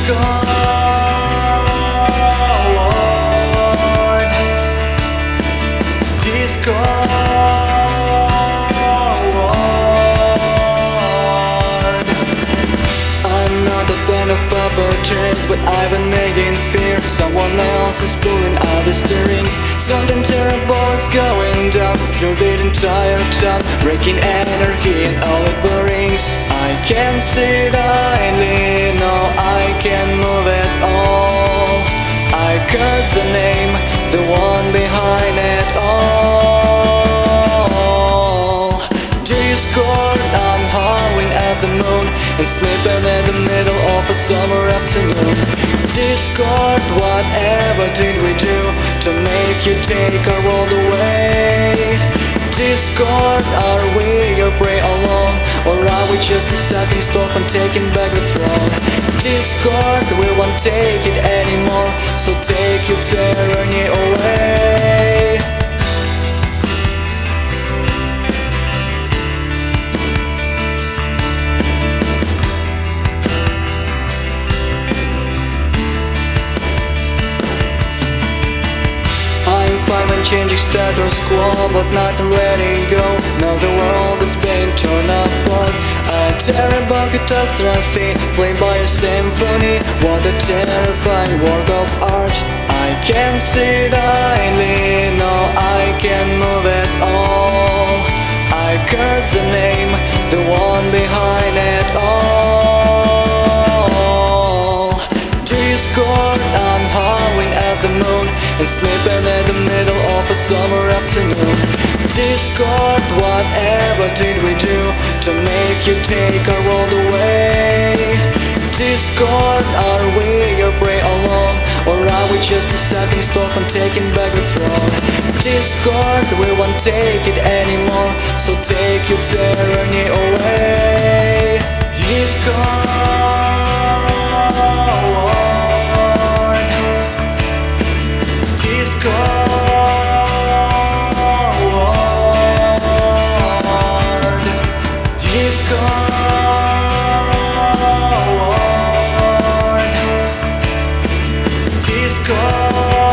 But I've been making fear. Someone else is pulling out the steerings. Something terrible is going down through the entire town, breaking energy and all it brings. I can't sit idly, no, I can't move at all. I curse the name, the one behind it all. Discord, I'm howling at the moon and sleeping in the middle of a summer afternoon. Discord, whatever did we do to make you take our world away? Discord, are we your prey alone, or are we just a stepping stone from taking back the throne? Discord, we won't take it anymore, so take your tyranny away. I'm changing status quo, but not letting go. Now the world is being torn apart. A terrible catastrophe, played by a symphony. What a terrifying work of art. I can't sit idly, no, I can't move at all. I curse the name, the one behind it all. Discord, I'm howling at the moon and sleeping in the middle of a summer afternoon. Discord, whatever did we do to make you take our world away? Discord, are we your prey alone, or are we just a stepping stone from taking back the throne? Discord, we won't take it anymore, so take your tyranny away. Discord. Discord.